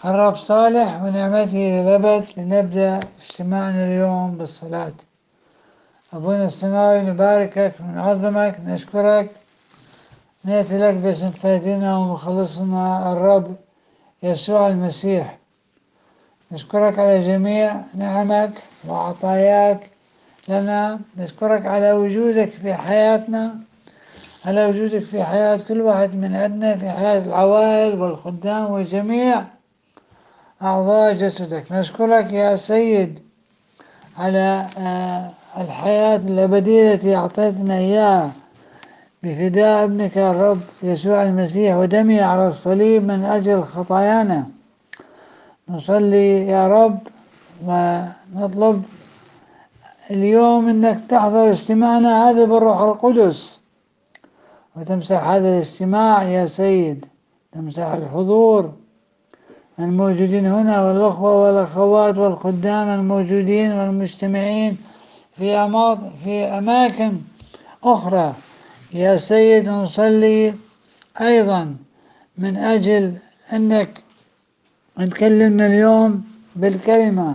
الرب صالح ونعمته للأبد. لنبدأ اجتماعنا اليوم بالصلاة. أبونا السماوي، نباركك ونعظمك، نشكرك، نأتي لك باسم فادنا ومخلصنا الرب يسوع المسيح. نشكرك على جميع نعمك وعطاياك لنا. نشكرك على وجودك في حياتنا، على وجودك في حياة كل واحد من عندنا، في حياة العوائل والخدام وجميع أعضاء جسدك. نشكرك يا سيد على الحياة الأبدية التي أعطيتنا إياها بفداء ابنك الرب يسوع المسيح ودمه على الصليب من أجل خطايانا. نصلي يا رب ونطلب اليوم أنك تحضر اجتماعنا هذا بالروح القدس، وتمسح هذا الاجتماع يا سيد، تمسح الحضور الموجودين هنا والأخوة والأخوات والخدام الموجودين والمجتمعين في أماكن أخرى يا سيد. نصلي أيضا من أجل أنك تكلمنا اليوم بالكلمة،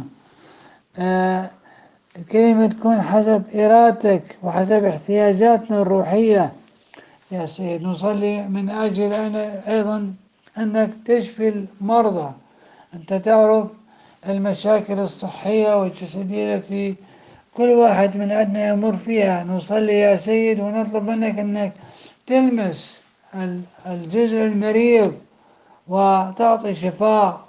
الكلمة تكون حسب إرادتك وحسب احتياجاتنا الروحية يا سيد. نصلي من أجل أيضا أنك تشفي المرضى. أنت تعرف المشاكل الصحية والجسدية التي كل واحد من عندنا يمر فيها. نصلي يا سيد ونطلب منك أنك تلمس الجزء المريض وتعطي شفاء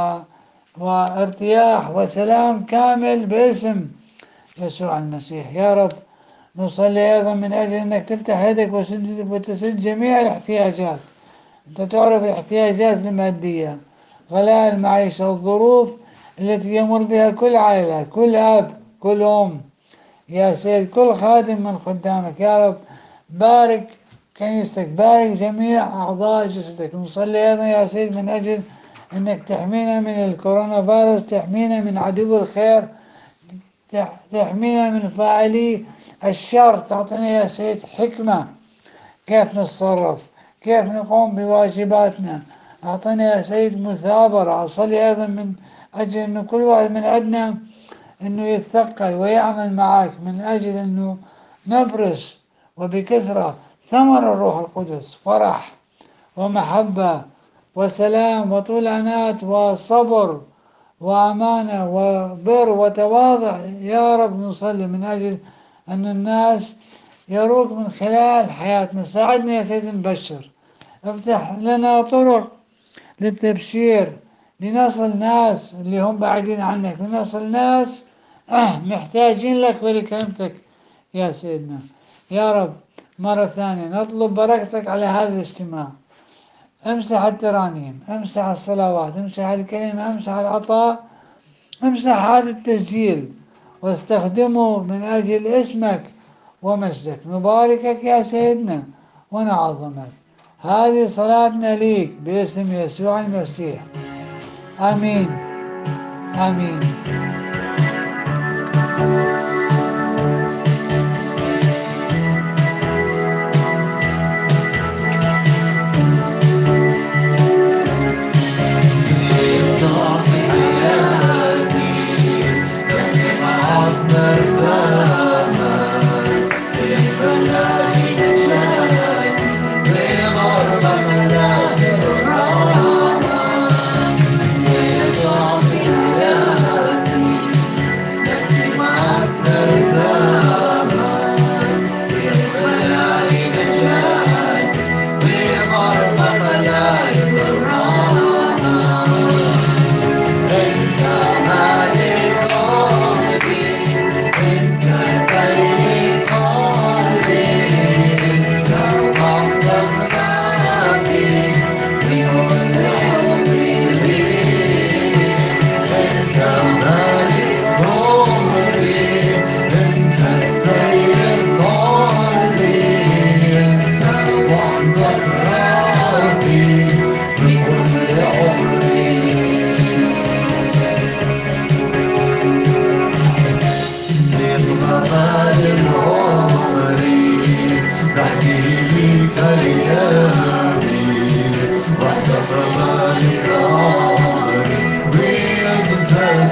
وارتياح وسلام كامل باسم يسوع المسيح يا رب. نصلي أيضا من أجل أنك تفتح يدك وتسد جميع الاحتياجات. أنت تعرف الاحتياجات المادية، غلاء المعيشة، الظروف التي يمر بها كل عائلة، كل أب، كل أم يا سيد، كل خادم من خدامك يا رب. بارك كنيستك، بارك جميع أعضاء جسدك. نصلي أيضا يا سيد من أجل أنك تحمينا من الكورونا فيروس، تحمينا من عدو الخير، تحمينا من فاعلي الشر. تعطينا يا سيد حكمة كيف نتصرف، كيف نقوم بواجباتنا. أعطينا يا سيد مثابرة. أصلي أيضا من أجل أن كل واحد من عندنا أنه يتثقل ويعمل معك من أجل أنه نبرز وبكثرة ثمر الروح القدس: فرح ومحبة وسلام وطول أنات وصبر وأمانة وبر وتواضع يا رب. نصلي من أجل أن الناس يروك من خلال حياتنا. ساعدنا يا سيد نبشر، افتح لنا طرق للتبشير، لنصل ناس اللي هم بعيدين عنك، لنصل ناس محتاجين لك ولكلمتك يا سيدنا يا رب. مرة ثانية نطلب بركتك على هذا الاجتماع. امسح الترانيم، امسح الصلوات، امسح الكلمة، امسح العطاء، امسح هذا التسجيل واستخدمه من أجل اسمك ومجدك. نباركك يا سيدنا ونعظمك. هذه صلاتنا ليك باسم يسوع المسيح، آمين آمين.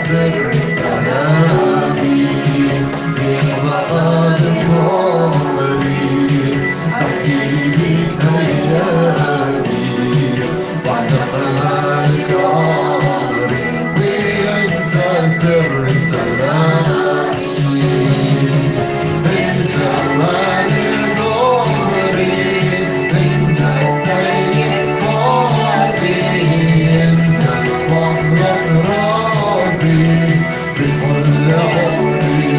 سر سلامي في مطالب عمري أحكي بيك أيامي بعد خلالك عمري وأنت سر سلامي أنت مالك عمري أنت السيد قلبي أنت وحدك ربي بكل عمري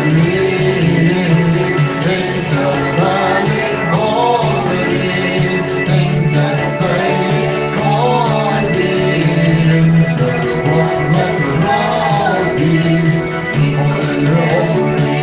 أنت مالك عمري أنت السيد قلبي أنت وحدك ربي بكل عمري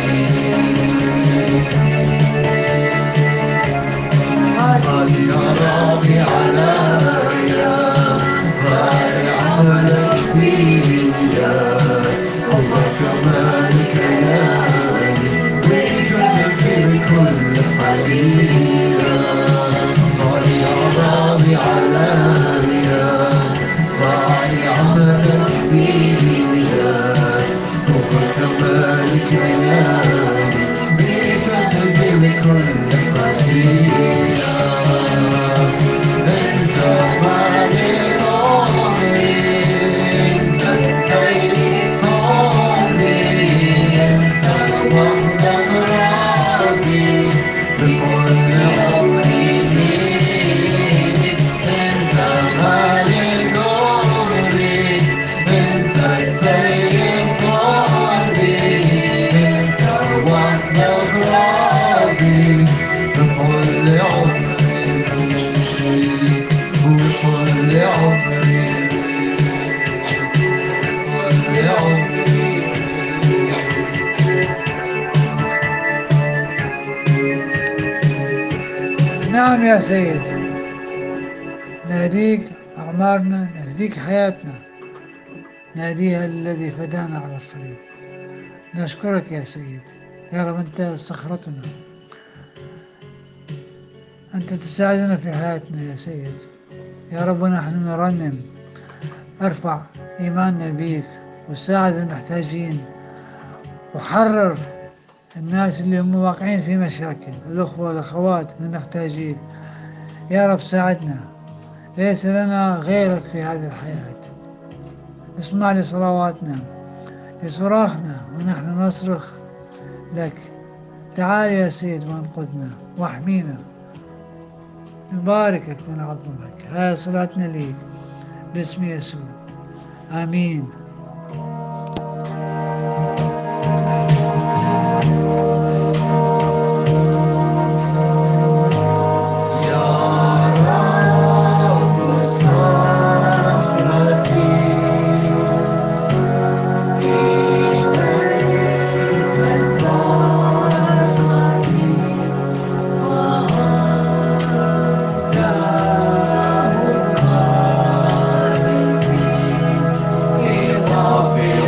غالي راضي عليا غالي عملك فيا الله كمالك ياني ويكنزل كل حنيا غالي راضي عليا غالي عملك فيا الله كمالك ياني ويكنزل كل حنيا أنت مالك عمري أنت السيد قلبي أنت وحدك ربي بكل عمري أنت مالك عمري أنت السيد قلبي أنت وحدك ربي بكل عمري بكل عمري بكل عمري نعم يا سيد، نهديك أعمارنا، نهديك حياتنا، نهديها للذي فدانا على الصليب. نشكرك يا سيد. يا رب أنت صخرتنا، أنت تساعدنا في حياتنا يا سيد. يا رب نحن نرنم، ارفع إيماننا بيك وساعد المحتاجين وحرر الناس اللي هم واقعين في مشاكل، الأخوة والأخوات المحتاجين. يا رب ساعدنا، ليس لنا غيرك في هذه الحياة. اسمع لصلواتنا، لصراخنا ونحن نصرخ لك. تعال يا سيد وانقذنا واحمينا. نباركك ونعظمك. هذه صلاتنا ليك باسم يسوع، آمين. يا رب صخرتي إليك صرختي وأنت مخلصي في ضعفي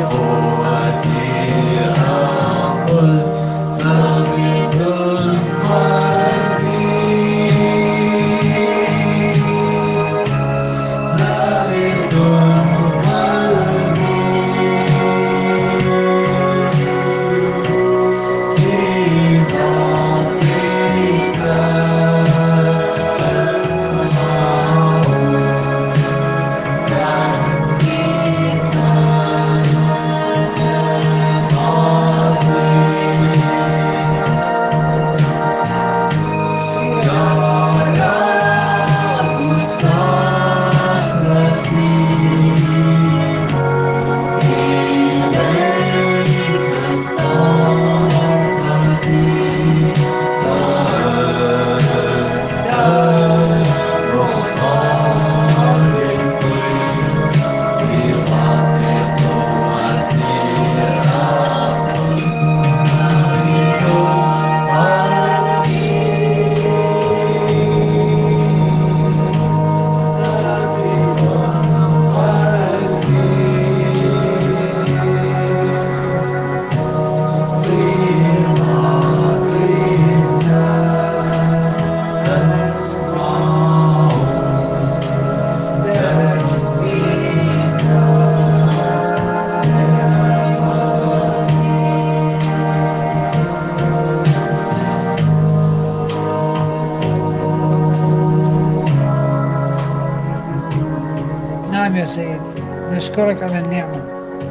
نعم يا سيد، نشكرك على النعمة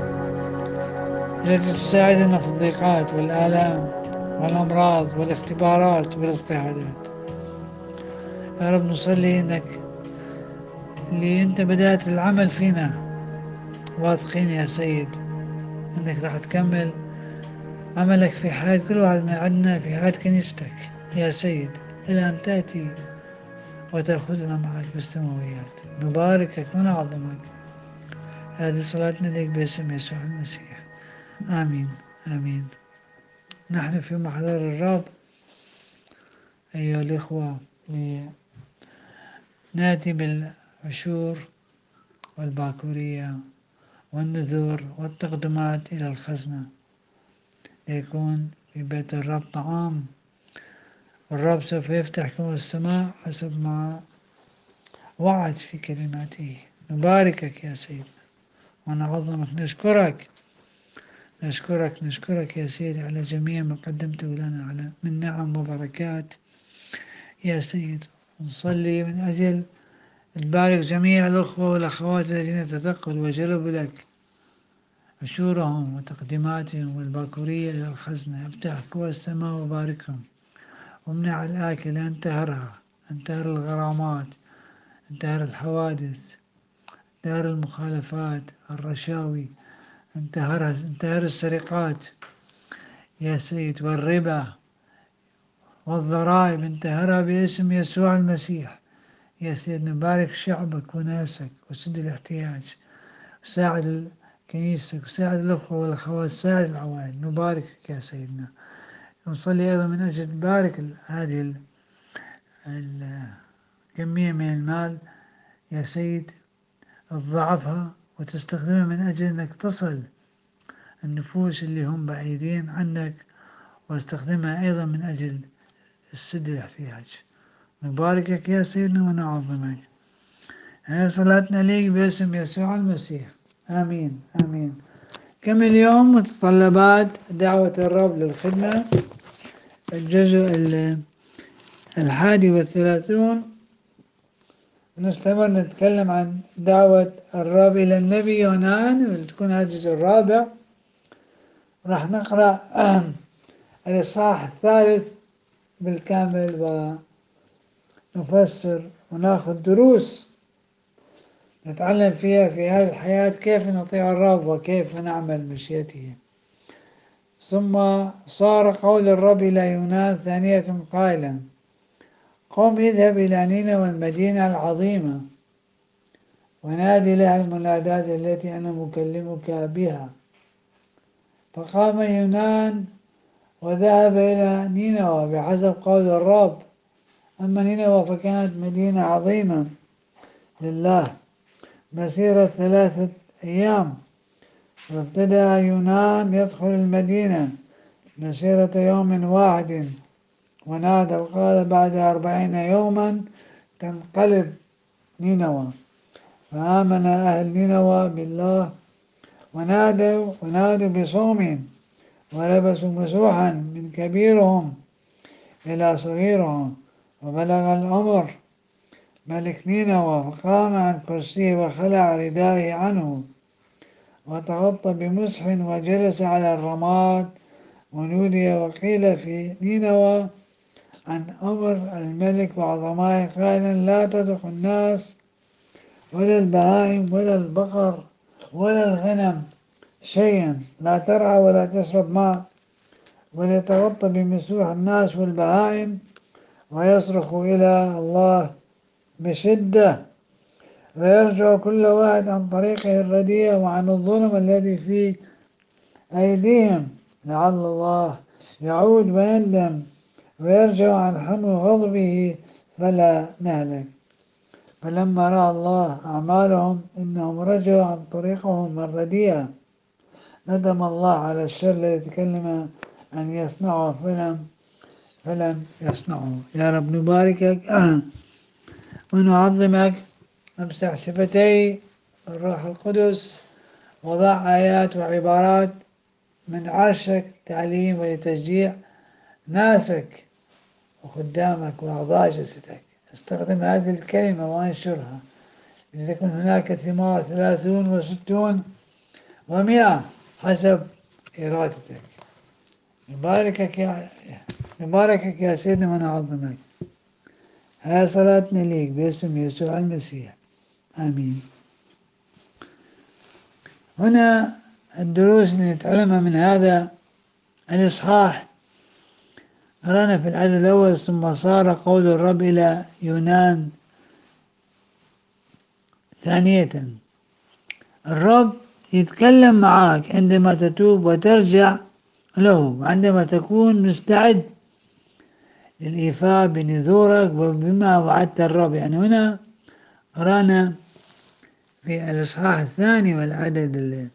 التي تساعدنا في الضيقات والآلام والأمراض والاختبارات والاضطهادات. يا رب نصلي إنك اللي أنت بدأت العمل فينا، واثقين يا سيد إنك راح تكمل عملك في حياة كل واحد من عندنا، في حياة كنيستك يا سيد، إلى أن تأتي وتأخذنا معك بالسماويات. نباركك ونعظمك. هذه صلاتنا لك باسم يسوع المسيح، آمين آمين. نحن في محضر الرب أيها الإخوة نأتي بالعشور والباكورية والنذور والتقدمات إلى الخزنة ليكون في بيت الرب طعام، والرب سوف يفتح كما السماء حسب ما وعد في كلماته. نباركك يا سيدنا ونعظمك، نشكرك يا سيدي على جميع ما قدمته لنا على من نعم وبركات يا سيد. نصلي من أجل تبارك جميع الأخوة والأخوات الذين تثقلوا وجلبوا لك عشورهم وتقديماتهم والباكورية إلى الخزنة. افتح كوى السماء وباركهم، وامنع الآكل أن تهرها، أن تهر الغرامات، أن تهر الحوادث، أن تهر المخالفات، الرشاوي، أن تهر السرقات يا سيد، والربا والضرائب، انتهرها باسم يسوع المسيح يا سيد. نبارك شعبك وناسك وسد الاحتياج، وساعد كنيستك، وساعد الأخوة والأخوات، ساعد العوائل. نباركك يا سيدنا. نصلي أيضا من أجل تبارك هذه الكمية من المال يا سيد، تضعفها وتستخدمها من أجل أنك تصل النفوس اللي هم بعيدين عنك، واستخدمها أيضا من أجل السد الاحتياج. نباركك يا سيدنا ونعظمك. هذه صلاتنا ليك باسم يسوع المسيح، آمين آمين. كم اليوم متطلبات دعوة الرب للخدمة، الجزء 31. نستمر نتكلم عن دعوة الرب إلى النبي يونان، وتكون هذا الجزء الرابع. راح نقرأ الإصحاح 3 بالكامل ونفسر وناخذ دروس نتعلم فيها في هذه الحياة كيف نطيع الرب وكيف نعمل مشيئته. ثم صار قول الرب إلى يونان ثانية قائلا: قم اذهب إلى نينوى المدينة العظيمة ونادي لها المنادات التي أنا مكلمك بها. فقام يونان وذهب إلى نينوى بحسب قول الرب. أما نينوى فكانت مدينة عظيمة لله مسيرة 3 أيام. فابتدأ يونان يدخل المدينة مسيرة يوم واحد، ونادى وقال: بعد 40 يوما تنقلب نينوى. فآمن أهل نينوى بالله ونادوا بصوم، ولبسوا مسوحا من كبيرهم إلى صغيرهم. وبلغ الأمر ملك نينوى، فقام عن كرسيه وخلع ردائه عنه وتغطى بمسح وجلس على الرماد. ونودي وقيل في نينوى عن أمر الملك وعظمائه قائلا: لا تترك الناس ولا البهائم ولا البقر ولا الغنم شيئا، لا ترعى ولا تشرب ماء، وليتغطى بمسوح الناس والبهائم ويصرخ إلى الله بشدة، ويرجع كل واحد عن طريقه الرديئة وعن الظلم الذي في أيديهم، لعل الله يعود ويندم ويرجع عن حمو غضبه فلا نهلك. فلما رأى الله أعمالهم إنهم رجعوا عن طريقهم الرديئة، ندم الله على الشر الذي تكلم أن يصنعه فلم يصنعه. يا رب نباركك ونعظمك. امسح شفتي الروح القدس، وضع آيات وعبارات من عرشك تعليم ولتشجيع ناسك وخدامك وأعضاء جسدك. استخدم هذه الكلمة وانشرها لتكن هناك ثمار 30 و60 و100 حسب إرادتك. نباركك يا سيدنا ونعظمك. هاي صلاتنا ليك باسم يسوع المسيح، آمين. هنا الدروس اللي نتعلمها من هذا الإصحاح، قرأنا في العدد الأول: ثم صار قول الرب إلى يونان ثانية. الرب يتكلم معك عندما تتوب وترجع له، عندما تكون مستعد للإيفاء بنذورك وبما وعدت الرب. يعني هنا قرأنا في الإصحاح الثاني والعدد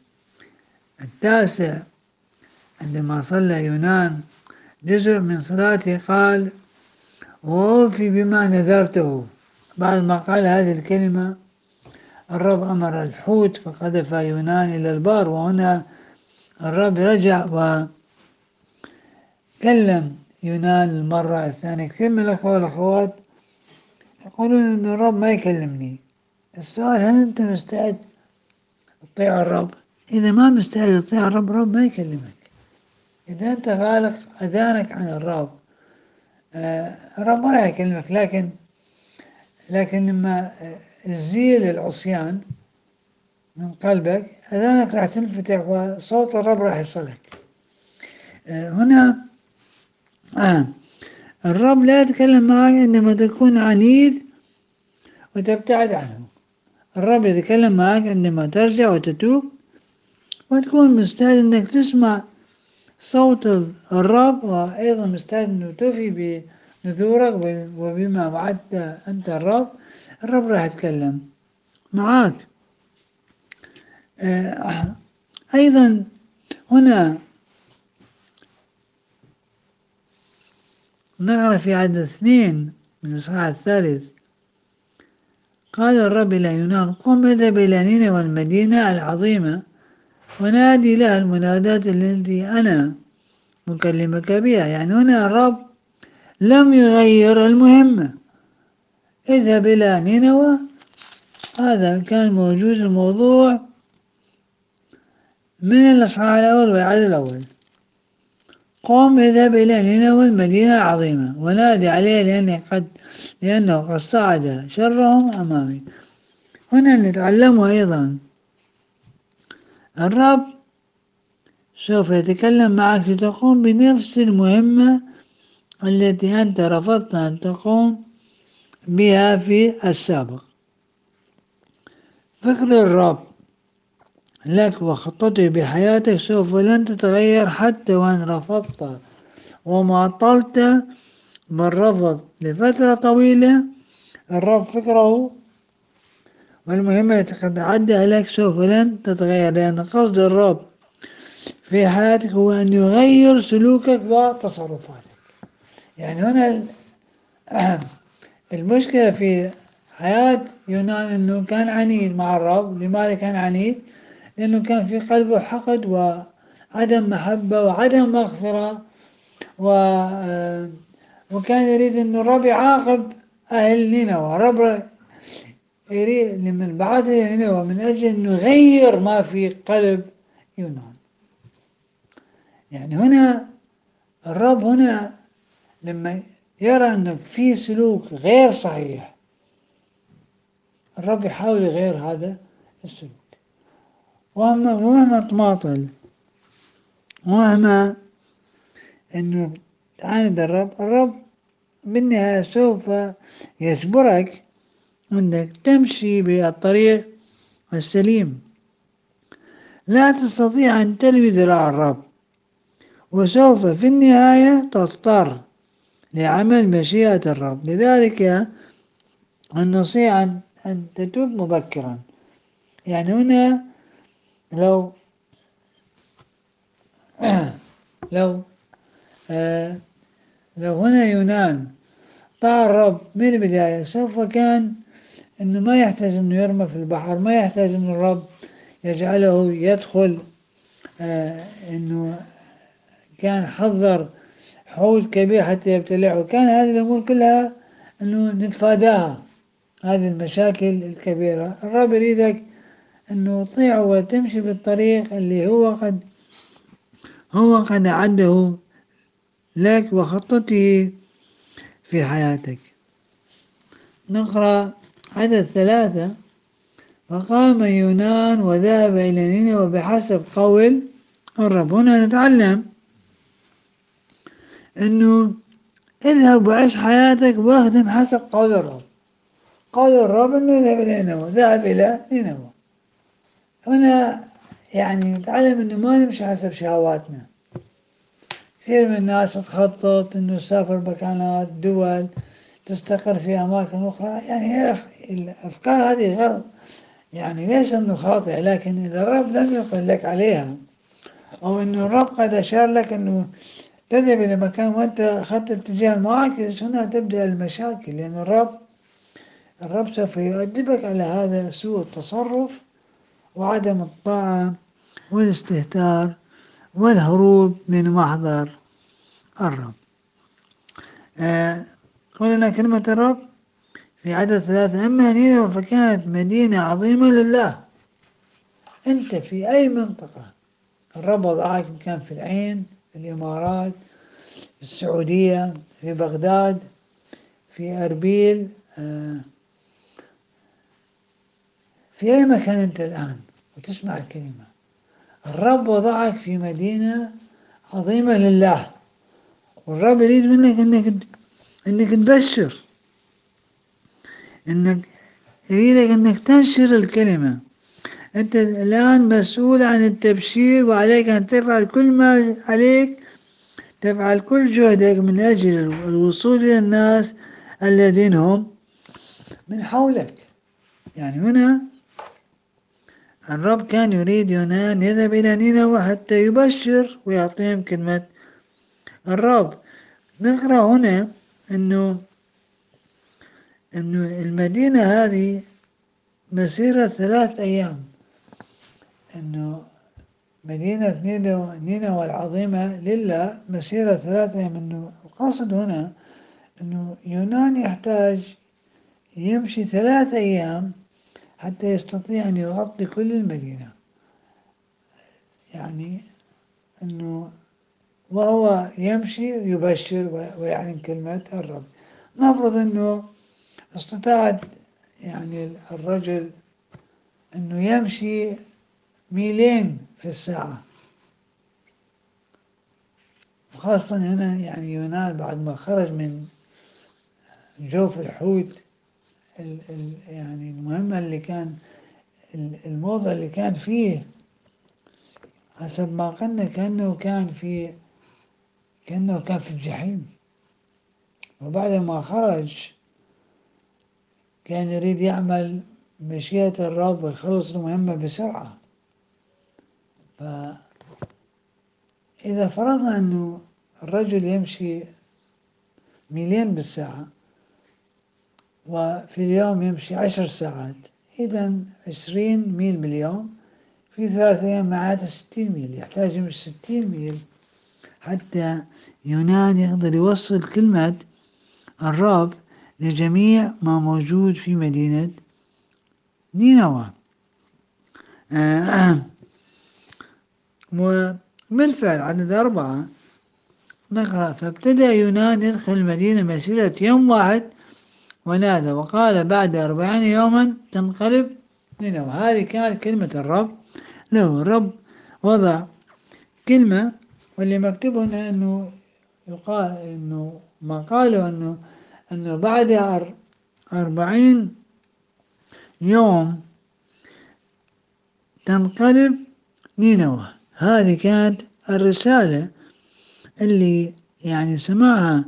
9 عندما صلى يونان جزء من صلاته قال: وأوفي بما نذرته. بعد ما قال هذه الكلمة الرب أمر الحوت فقذف يونان إلى البار. وهنا الرب رجع وكلم يونان المرة الثانية. كثير من الأخوة والأخوات يقولون أن الرب ما يكلمني. السؤال: هل أنت مستعد تطيع الرب؟ إذا ما مستعد تطيع الرب، الرب ما يكلمك. إذا أنت غالق أذانك عن الرب، الرب ما راح يكلمك. لكن لما تزيل العصيان من قلبك، أذانك راح تنفتح وصوت الرب راح يصلك. هنا الرب لا يتكلم معك عندما تكون عنيد وتبتعد عنه. الرب يتكلم معك عندما ترجع وتتوب وتكون مستعد أنك تسمع صوت الرب، وأيضا مستعد أنه توفي بنذورك وبما وعدت أنت الرب. الرب راح يتكلم معك. أيضا هنا نقرأ في عدد 2 من الإصحاح الثالث: قال الرب إلى يونان: قم اذهب إلى نينوى المدينة العظيمة ونادي لها المنادات التي أنا مكلمك بها. يعني هنا الرب لم يغير المهمة. اذهب إلى نينوى، هذا كان موجود الموضوع من الإصحاح الأول والعدد الأول. قم اذهب إلى نينوى المدينة العظيمة ونادي عليها لأنه قد صعد شرهم أمامي. هنا نتعلم أيضا الرب سوف يتكلم معك لتقوم بنفس المهمة التي أنت رفضت أن تقوم بها في السابق. فكر الرب لك وخطته بحياتك سوف لن تتغير حتى وإن رفضت وماطلت بالرفض لفترة طويلة. الرب فكره والمهمة التي قد أعدها لك سوف لن تتغير، لأن قصد الرب في حياتك هو أن يغير سلوكك وتصرفاتك. يعني هنا المشكلة في حياة يونان أنه كان عنيد مع الرب. لماذا كان عنيد؟ لأنه كان في قلبه حقد وعدم محبة وعدم مغفرة، وكان يريد أن الرب يعاقب أهل نينوى. الرب يريد لمن بعث إلى نينوى من أجل أن يغير ما في قلب يونان. يعني هنا الرب هنا لما يرى أنه في سلوك غير صحيح، الرب يحاول يغير هذا السلوك. ومهما تماطل ومهما أنه تعاند الرب بالنهاية سوف يجبرك أنك تمشي بالطريق السليم. لا تستطيع أن تلوي ذراع الرب، وسوف في النهاية تضطر لعمل مشيئة الرب. لذلك النصيحة أن تتوب مبكرا. يعني هنا لو لو لو هنا يونان طاع الرب من البداية، سوف كان أنه ما يحتاج أنه يرمى في البحر، ما يحتاج أنه الرب يجعله يدخل، أنه كان حذر حوت كبير حتى يبتلعه. كان هذه الأمور كلها أنه نتفاداها. هذه المشاكل الكبيرة. الرب يريدك أنه تطيع وتمشي بالطريق اللي هو قد أعده لك وخطته في حياتك. نقرأ عدد 3: فقام يونان وذهب إلى نينوى بحسب قول الرب. هنا نتعلم أنه اذهب وعيش حياتك واخدم حسب قول الرب. قول الرب أنه يذهب إلى نينوى، ذهب إلى نينوى. هنا يعني نتعلم أنه ما نمشي حسب شهواتنا. كثير من الناس تخطط أنه تسافر مكانات دول تستقر في أماكن أخرى. يعني الأفكار هذه غير، يعني ليس أنه خاطئة، لكن إذا الرب لم يقل لك عليها، أو أنه الرب قد أشار لك أنه تذهب إلى مكان وأنت أخذت اتجاه معاكس، هنا تبدأ المشاكل، لأن الرب سوف يؤدبك على هذا سوء التصرف وعدم الطاعة والاستهتار والهروب من محضر الرب. قلنا كلمة الرب في عدد 3: أما نينوى فكانت مدينة عظيمة لله. أنت في أي منطقة الرب وضعك، إن كان في العين، في الإمارات، في السعودية، في بغداد، في أربيل، في أي مكان أنت الآن وتسمع الكلمة، الرب وضعك في مدينة عظيمة لله، والرب يريد منك أنك تبشر، يريدك أنك تنشر الكلمة. أنت الآن مسؤول عن التبشير، وعليك أن تفعل كل ما عليك، تفعل كل جهدك من أجل الوصول إلى الناس الذين هم من حولك. يعني هنا الرب كان يريد يونان يذهب إلى نينوى حتى يبشر ويعطيهم كلمة الرب. نقرأ هنا أنه المدينة هذه مسيرة 3 أيام. أنه مدينة نينوى العظيمة لله مسيرة 3 أيام. أنه القصد هنا أنه يونان يحتاج يمشي 3 أيام حتى يستطيع أن يغطي كل المدينة. يعني أنه وهو يمشي يبشر ويعلن كلمة الرب. نفرض أنه استطاع يعني الرجل أنه يمشي 2 ميل في الساعة، وخاصة هنا يعني يونان بعد ما خرج من جوف الحوت، يعني المهمة اللي كان الموضع اللي كان فيه، حسب ما قلنا كأنه كان في الجحيم. وبعد ما خرج كان يريد يعمل مشيئة الرب ويخلص المهمة بسرعة. فإذا فرضنا أنه الرجل يمشي 2 ميل بالساعة، وفي اليوم يمشي 10 ساعات، إذا 20 ميل باليوم في 3 أيام معناته 60 ميل. يحتاج يمشي 60 ميل حتى يونان يقدر يوصل كلمة الرب لجميع ما موجود في مدينة نينوى. وبالفعل عدد 4 نقرأ: فابتدأ يونان يدخل المدينة مسيرة يوم واحد ونادى وقال بعد 40 يوما تنقلب نينوى. هذه كانت كلمة الرب له. الرب وضع كلمة، واللي مكتوب هنا أنه يقال أنه ما قالوا أنه بعد 40 يوم تنقلب نينوى. هذه كانت الرسالة اللي يعني سمعها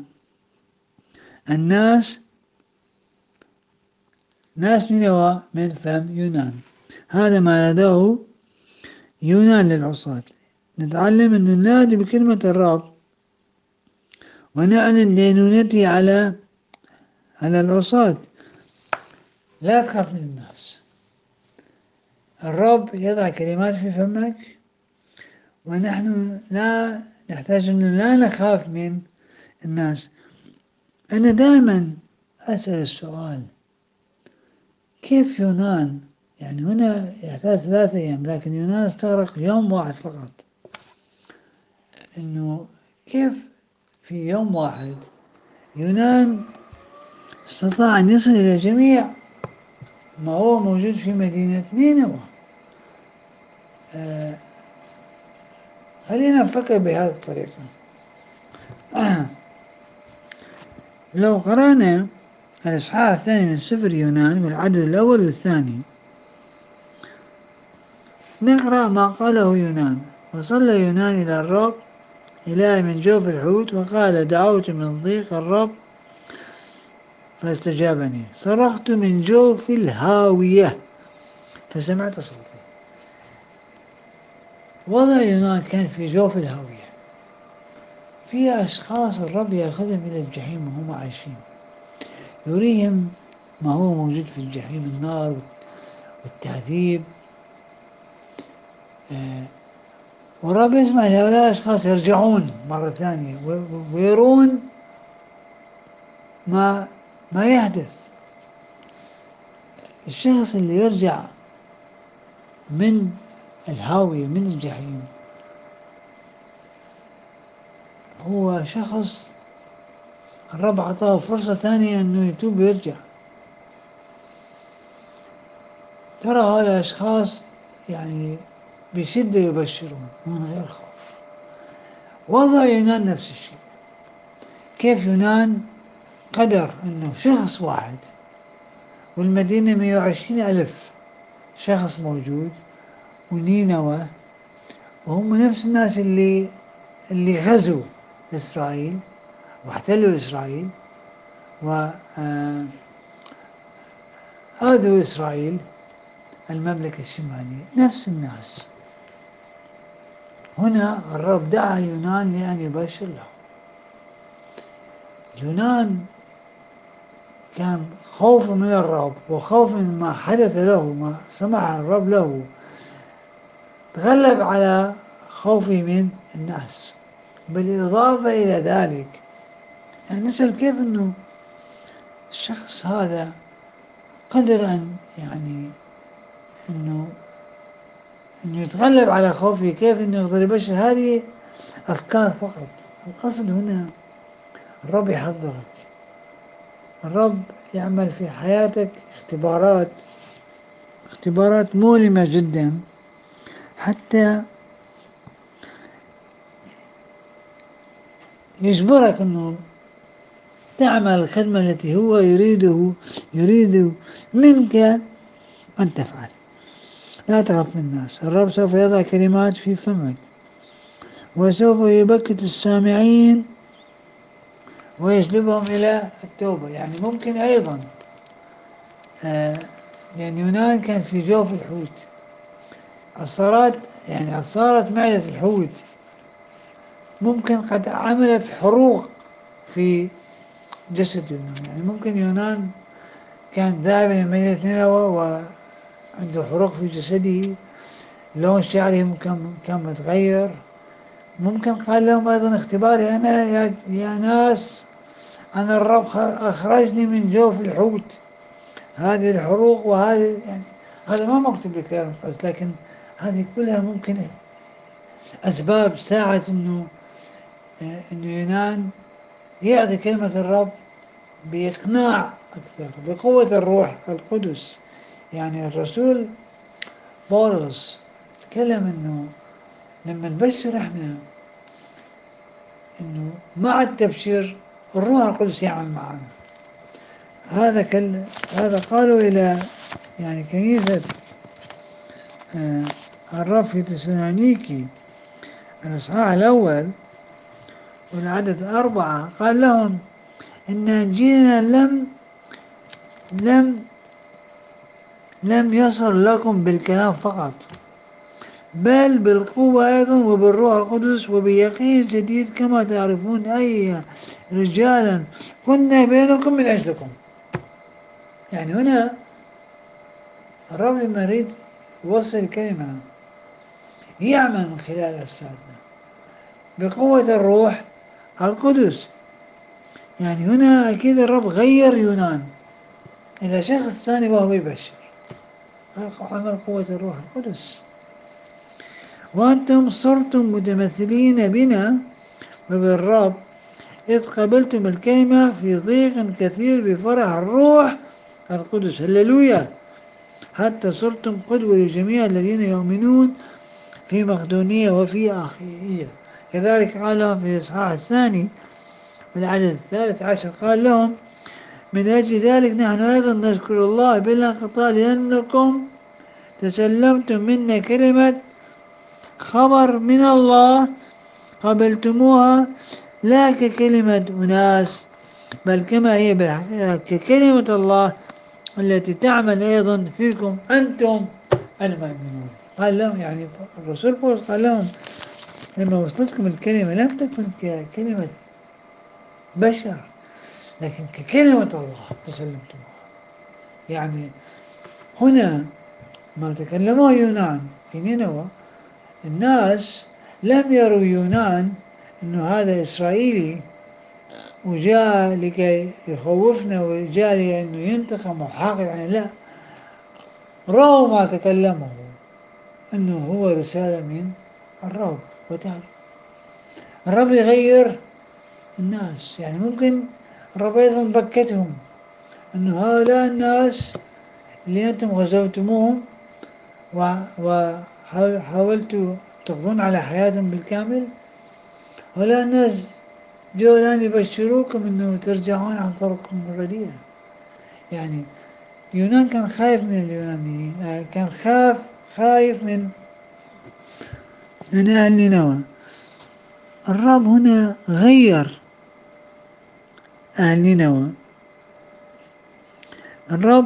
الناس، ناس نينوى من فم يونان. هذا ما ناداه يونان للعصاة. نتعلم أن ننادي بكلمة الرب ونعلن دينونته على العصاة. لا تخاف من الناس، الرب يضع كلمات في فمك، ونحن لا نحتاج أن لا نخاف من الناس. أنا دائما أسأل السؤال: كيف يونان؟ يعني هنا يحتاج 3 أيام، لكن يونان استغرق يوم واحد فقط. إنه كيف في يوم واحد يونان استطاع أن يصل إلى جميع ما هو موجود في مدينة نينوى. آه خلينا نفكر بهذه الطريقة. لو قرأنا الإصحاح الثاني من سفر يونان والعدد الأول والثاني، نقرأ ما قاله يونان: وصلى يونان إلى الرب إله من جوف الحوت، وقال: دعوت من ضيق الرب فاستجابني، صرخت من جوف الهاوية فسمعت صوتي. وضع يونان كان في جوف الهاوية. في أشخاص الرب يأخذهم إلى الجحيم وهم عايشين، يريهم ما هو موجود في الجحيم، النار والتعذيب. والرب يسمح لهؤلاء الأشخاص يرجعون مرة ثانية ويرون ما يحدث. الشخص اللي يرجع من الهاوية، من الجحيم، هو شخص الرب أعطاه فرصة ثانية أنه يتوب ويرجع. ترى هؤلاء الأشخاص يعني بشدة يبشرون من غير خوف. وضع يونان نفس الشيء. كيف يونان قدر أنه شخص واحد، والمدينة 120,000 شخص موجود، ونينوى، وهم نفس الناس اللي غزوا إسرائيل واحتلوا إسرائيل وآذوا إسرائيل المملكة الشمالية، نفس الناس. هنا الرب دعا يونان لأن يبشر له. يونان كان خوفا من الرب وخوفا مما حدث له، ما سمح الرب له، تغلب على خوفه من الناس. بالإضافة إلى ذلك، يعني نسأل كيف أنه الشخص هذا قدر أن يعني أنه يتغلب على خوفه، كيف أنه يقدر يبشر. هذه أفكار فقط. الأصل هنا الرب يحضرك، الرب يعمل في حياتك اختبارات مؤلمة جدا، حتى يجبرك أنه تعمل الخدمة التي هو يريد منك أن تفعل. لا تخف من الناس، الرب سوف يضع كلمات في فمك، وسوف يبكت السامعين ويجلبهم إلى التوبة. يعني ممكن أيضا لأن يونان كان في جوف الحوت، عصارت معدة الحوت ممكن قد عملت حروق في جسد يونان. يعني ممكن يونان كان ذاهبا إلى مدينة نينوى وعنده حروق في جسده، لون شعره كان متغير. ممكن قال لهم أيضا اختباري أنا يا ناس، أنا الرب أخرجني من جوف الحوت. هذه الحروق وهذه يعني هذا ما مكتوب بالكتاب المقدس، لكن هذه كلها ممكن أسباب ساعة إنه يونان يعطي كلمة الرب بإقناع أكثر، بقوة الروح القدس. يعني الرسول بولس تكلم إنه لما نبشر إحنا إنه مع التبشير الروح القدس يعمل معنا. هذا قالوا إلى يعني كنيسة الرب في تسالونيكي الإصحاح الأول والعدد 4، قال لهم إن إنجيلنا لم لم يصل لكم بالكلام فقط، بل بالقوة أيضا وبالروح القدس وبيقين جديد، كما تعرفون أي رجالا كنا بينكم من أجلكم. يعني هنا الرب لما يريد يوصل كلمة يعمل من خلال أجسادنا بقوة الروح القدس. يعني هنا أكيد الرب غير يونان، إلى شخص ثاني وهو يبشر. عمل قوة الروح القدس. وأنتم صرتم متمثلين بنا وبالرب إذ قبلتم الكلمة في ضيق كثير بفرح الروح القدس. هللويا. حتى صرتم قدوة لجميع الذين يؤمنون في مقدونية وفي أخية. كذلك قال لهم في الإصحاح الثاني والعدد 13 قال لهم: من أجل ذلك نحن أيضا نشكر الله بلا انقطاع لأنكم تسلمتم منا كلمة خبر من الله قبلتموها لا ككلمة أناس بل كما هي بالحقيقة ككلمة الله التي تعمل أيضا فيكم أنتم المؤمنون. قال لهم يعني الرسول بولس قال لهم لما وصلتكم الكلمة لم تكن ككلمة بشر لكن ككلمة الله تسلمتموها. يعني هنا ما تكلمه يونان في نينوى الناس لم يروا يونان أنه هذا إسرائيلي وجاء لكي يخوفنا وجاء لأنه ينتقم وحاقد يعني، لا، رأوا ما تكلمه أنه هو رسالة من الرب. وتعالى الرب يغير الناس. يعني ممكن الرب أيضا بكتهم أنه هؤلاء الناس اللي أنتم غزوتموهم وحاولتوا تقضون على حياتهم بالكامل، هؤلاء الناس جو الآن يبشروكم أنه ترجعون عن طرقكم الرديئة. يعني يونان كان خايف من اليونانيين، كان خايف من أهل نينوى. الرب هنا غير أهل نينوى. الرب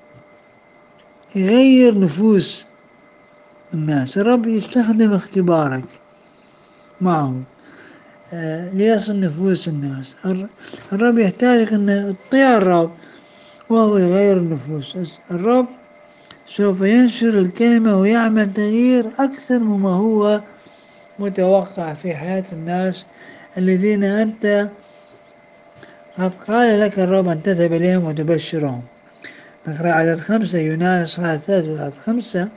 يغير نفوس الناس. الرب يستخدم اختبارك معه ليصل نفوس الناس. الرب يحتاجك أن تطيع الرب وهو يغير النفوس. الرب سوف ينشر الكلمة ويعمل تغيير أكثر مما هو متوقع في حياة الناس الذين أنت قد قال لك الرب أن تذهب إليهم وتبشرهم. نقرأ عدد 5 يونان إصحاح 3 عدد 5: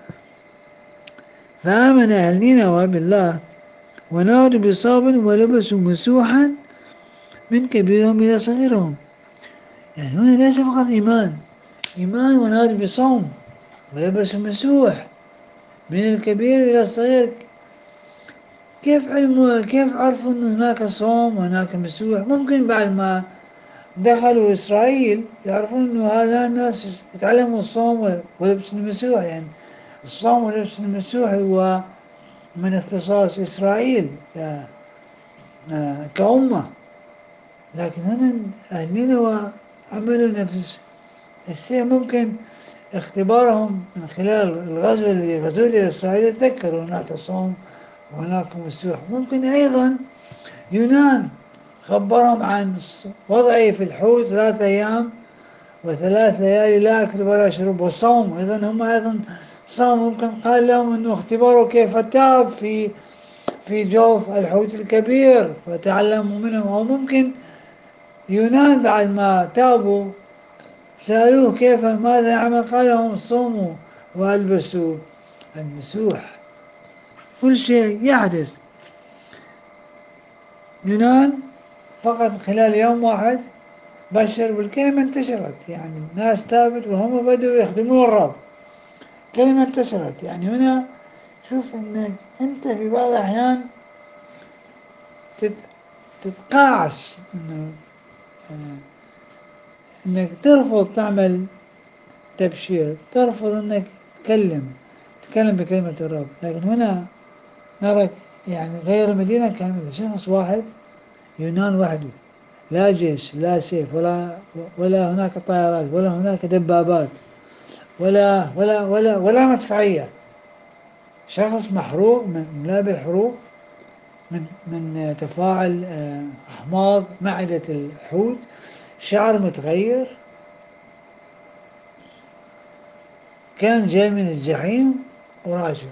فآمن أهل نينوى بالله ونادوا بصوب ولبسوا مسوحا من كبيرهم إلى صغيرهم. يعني هنا ليس فقط إيمان ونادوا بصوم ولبسوا مسوح من الكبير إلى الصغير. كيف عرفوا أن هناك صوم وهناك مسوح؟ ممكن بعد ما دخلوا إسرائيل يعرفون أنه هؤلاء الناس يتعلموا الصوم ولبس المسوح. يعني الصوم ولبس المسوح هو من اختصاص إسرائيل كأمة. لكن هم أهل نينوى عملوا نفس الشيء. ممكن اختبارهم من خلال الغزو الذي غزوا لإسرائيل تذكروا هناك صوم وهناك مسوح. ممكن أيضا يونان خبرهم عن وضعه في الحوت 3 أيام و3 ليالي لا أكل ولا أشرب والصوم. إذن هم أيضا صوم. ممكن قال لهم أنه اختبروا كيف تاب في جوف الحوت الكبير فتعلموا منهم. أو ممكن يونان بعد ما تابوا سألوه كيف ماذا يعمل؟ قال لهم صوموا والبسوا المسوح. كل شيء يحدث. يونان فقط خلال يوم واحد بشر والكلمة انتشرت. يعني الناس تابت وهم بدأوا يخدمون الرب. كلمة انتشرت. يعني هنا شوف انك انت في بعض الأحيان تتقاعس انك ترفض تعمل تبشير، ترفض انك تتكلم بكلمة الرب. لكن هنا نرى يعني غير المدينة كاملة. شخص واحد يونان وحده، لا جيش لا سيف ولا هناك طائرات ولا هناك دبابات ولا مدفعية. شخص محروق مملوء بالحروق من تفاعل أحماض معدة الحوت، شعر متغير، كان جاي من الجحيم وراجع.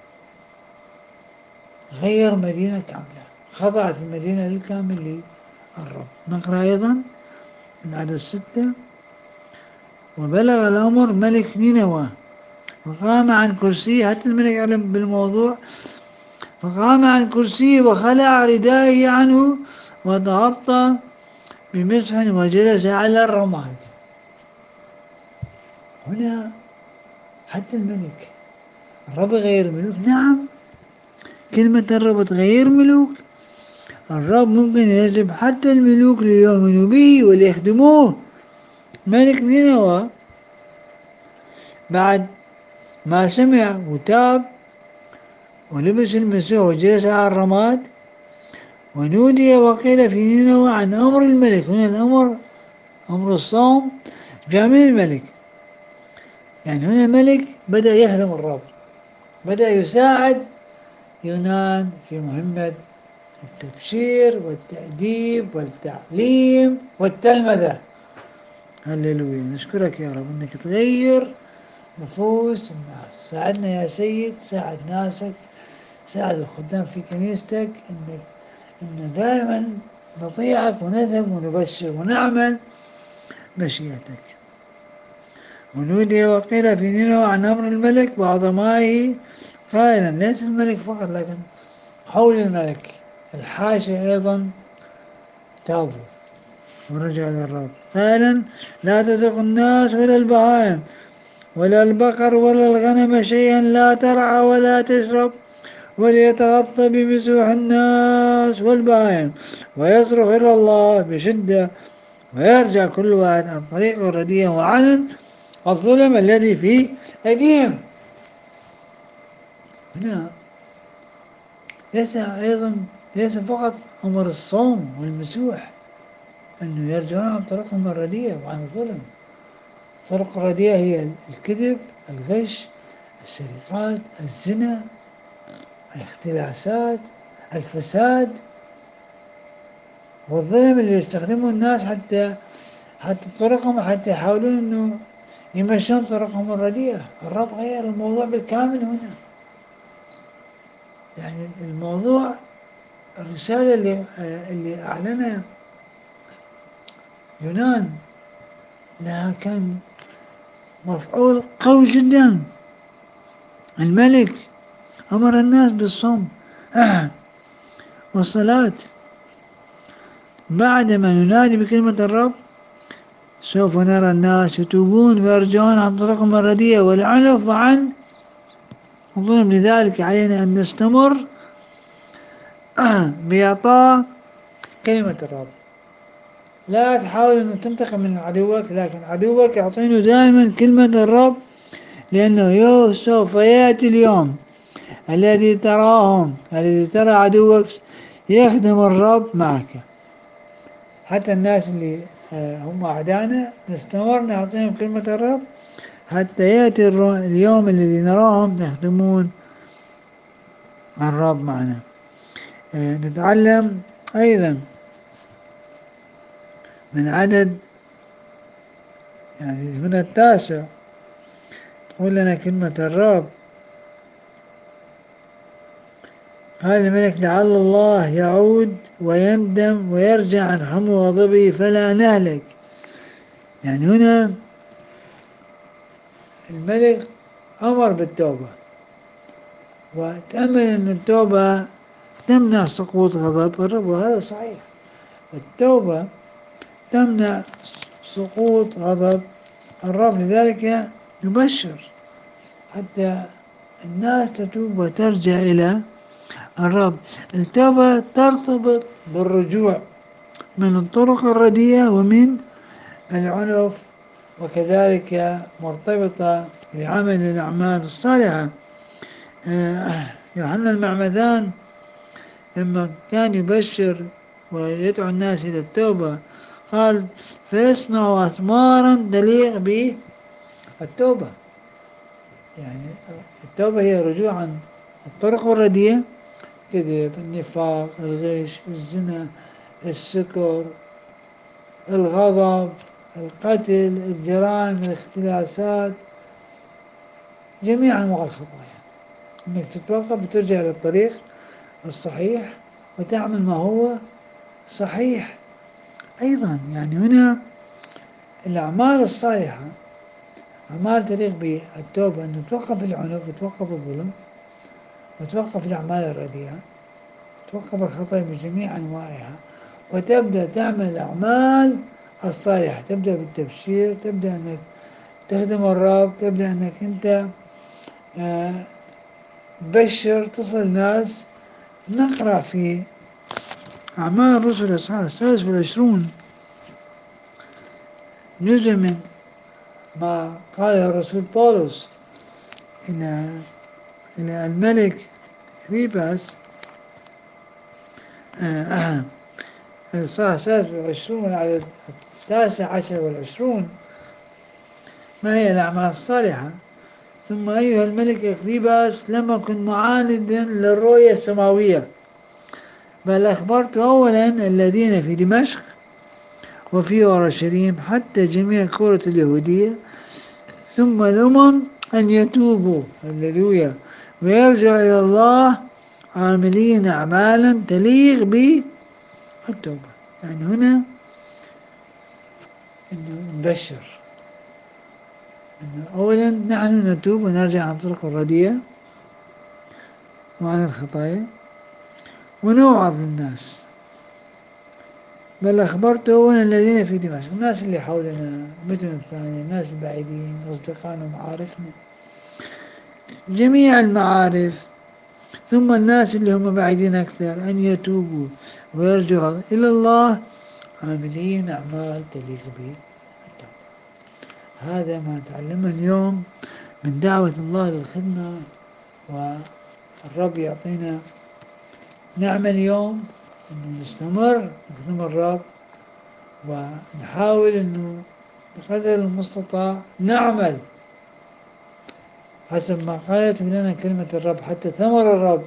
غير مدينة كاملة، خضعت المدينة بالكامل للرب. نقرأ أيضا العدد 6: وبلغ الأمر ملك نينوى فقام عن كرسيه، حتى الملك علم بالموضوع، فقام عن كرسيه وخلع ردائه عنه وتغطى بمسح وجلس على الرماد. هنا حتى الملك، الرب غير ملوك، نعم، كلمة الرب تغير ملوك. الرب ممكن يجب حتى الملوك ليؤمنوا به وليخدموه. ملك نينوى بعد ما سمع وتاب ولبس المسيح وجلس على الرماد، ونودي وقيل في نينوى عن أمر الملك. هنا الأمر أمر الصوم جاء من الملك، يعني هنا الملك بدأ يخدم الرب، بدأ يساعد يونان في مهمة التبشير والتأديب والتعليم والتلمذة. هللويا، نشكرك يا رب انك تغير نفوس الناس. ساعدنا يا سيد، ساعد ناسك، ساعد الخدام في كنيستك، انه دائما نطيعك ونذهب ونبشر ونعمل مشيئتك. ونودي وقيل في نينوى عن امر الملك وعظمائه قائلا، ليس الملك فقط لكن حول الملك الحاشا ايضا تابوا ورجع للرب قائلا، لا تزغ الناس ولا البهائم ولا البقر ولا الغنم شيئا، لا ترعى ولا تشرب، وليتغطى بمسوح الناس والبهائم ويصرخ إلى الله بشدة، ويرجع كل واحد عن طريقه الرديئة وعن الظلم الذي في أيديهم. هنا ليس فقط أمر الصوم والمسوح، أنه يرجعون عن طريقهم الرديئة وعن الظلم. طرق الرديئة هي الكذب، الغش، السرقات، الزنا، الاختلاسات، الفساد، والظلم اللي يستخدمه الناس حتى طرقهم، حتى يحاولون انه يمشون طرقهم الرديئة. الرب غير الموضوع بالكامل هنا. يعني الموضوع، الرسالة اللي أعلنها يونان لها كان مفعول قوي جدا. الملك أمر الناس بالصوم والصلاة. بعدما ننادي بكلمة الرب سوف نرى الناس يتوبون ويرجعون عن طريقهم الرديئة والعنف وعن الظلم. لذلك علينا أن نستمر بإعطاء كلمة الرب. لا تحاول أن تنتقم من عدوك، لكن عدوك يعطينه دائما كلمة الرب، لأنه سوف يأتي اليوم الذي ترى عدوك يخدم الرب معك. حتى الناس اللي هم أعدانا نستمر نعطيهم كلمة الرب حتى يأتي اليوم الذي نراهم يخدمون الرب معنا. نتعلم أيضا من عدد، يعني من 9 تقول لنا كلمة الرب، قال الملك لعل الله يعود ويندم ويرجع عن حمو غضبه فلا نهلك. يعني هنا الملك أمر بالتوبة وتأمل أن التوبة تمنع سقوط غضب الرب، وهذا صحيح. التوبة تمنع سقوط غضب الرب. لذلك نبشر حتى الناس تتوب وترجع إلى الرب. التوبة ترتبط بالرجوع من الطرق الرديئة ومن العنف، وكذلك مرتبطة بعمل الأعمال الصالحة. يوحنا المعمدان لما كان يبشر ويدعو الناس إلى التوبة قال فيصنع أثمارا تليق بالتوبة. يعني التوبة هي رجوع عن الطرق الرديئة، كذب، النفاق، الغش، الزنا، السكر، الغضب، القتل، الجرائم، الاختلاسات، جميع أنواع الخطايا. إنك تتوقف وترجع للطريق الصحيح وتعمل ما هو صحيح. أيضا يعني هنا الأعمال الصالحة أعمال تليق بالتوبة أنه توقف العنف وتوقف الظلم وتوقف الأعمال الرديئة، توقف الخطأ بجميع أنواعها، وتبدأ تعمل الأعمال الصالحة. تبدأ بالتبشير، تبدأ أنك تخدم الرب، تبدأ أنك أنت آه، تبشر، تصل ناس. نقرأ في أعمال الرسل الإصحاح 26 جزء من ما قاله الرسول بولس إلى الملك أغريباس. الإصحاح 26 على 19 و20: ما هي الأعمال الصالحة؟ ثم أيها الملك أغريباس، لم أكن معاندا للرؤية السماوية، بل أخبرت أولا الذين في دمشق وفي أورشليم حتى جميع كرة اليهودية ثم الأمم أن يتوبوا، هللويا، ويرجعوا إلى الله عاملين أعمالا تليق بالتوبة. يعني هنا إنه نبشر إنه أولا نحن نتوب ونرجع عن طرق الرديئة وعن الخطايا ونوعظ الناس. بل أخبرت أولا الذين في دمشق، الناس اللي حولنا، مثل الثانية، الناس البعيدين، أصدقائنا ومعارفنا، جميع المعارف، ثم الناس اللي هم بعيدين أكثر، أن يتوبوا ويرجعوا إلى الله عاملين أعمال تليق به التوبة. هذا ما نتعلمه اليوم من دعوة الله للخدمة، والرب يعطينا نعمة اليوم أنه نستمر نخدم الرب، ونحاول أنه بقدر المستطاع نعمل حسب ما قالت لنا كلمة الرب، حتى ثمر الرب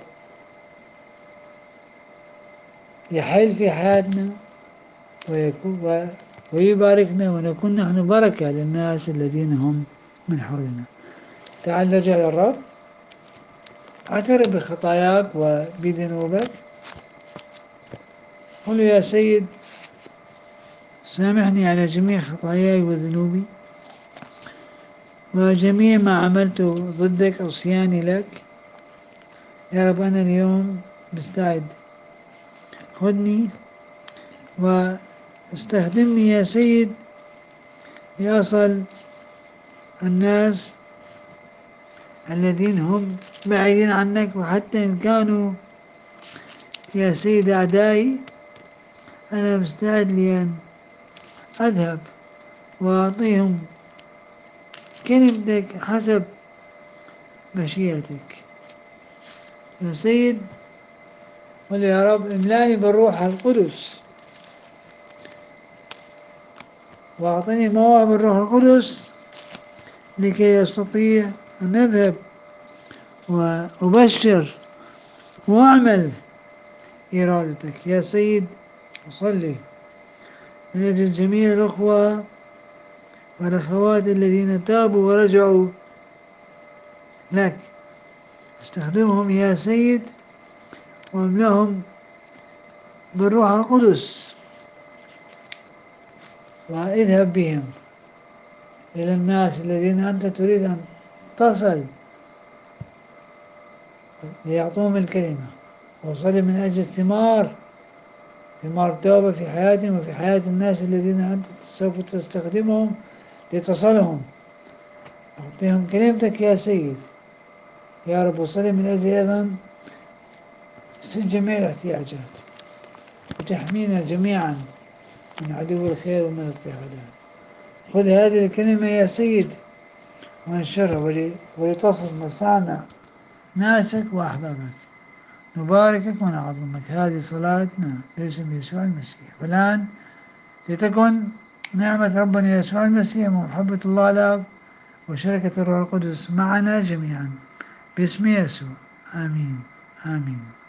يحل في حياتنا ويباركنا، ونكون نحن بركة للناس الذين هم من حولنا. تعال نرجع للرب. اعترف بخطاياك وبذنوبك. قل يا سيد سامحني على جميع خطاياي وذنوبي وجميع ما عملته ضدك، عصياني لك. يا رب أنا اليوم مستعد، خذني واستخدمني يا سيد لأصل الناس الذين هم بعيدين عنك، وحتى إن كانوا يا سيد أعدائي أنا مستعد لأن أذهب وأعطيهم كلمتك حسب مشيئتك يا سيد. قل يا رب املاني بالروح القدس، وأعطني مواهب الروح القدس لكي أستطيع أن أذهب وأبشر وأعمل إرادتك يا سيد. أصلي من أجل جميع الأخوة والأخوات الذين تابوا ورجعوا لك، استخدمهم يا سيد واملأهم بالروح القدس، واذهب بهم إلى الناس الذين أنت تريد أن تصل ليعطوهم الكلمة. وصلي من أجل ثمار توبة في حياتهم وفي حياة الناس الذين أنت سوف تستخدمهم لتصلهم. أعطيهم كلمتك يا سيد يا رب. وصلي من أجل أيضا سد جميع الاحتياجات، وتحمينا جميعا من عدو الخير ومن الاضطهادات. خذ هذه الكلمة يا سيد وانشرها ولتصل مسامع ناسك وأحبابك. نباركك ونعظمك. هذه صلاتنا باسم يسوع المسيح. والآن لتكن نعمة ربنا يسوع المسيح ومحبة الله الآب وشركة الروح القدس معنا جميعا باسم يسوع. آمين آمين.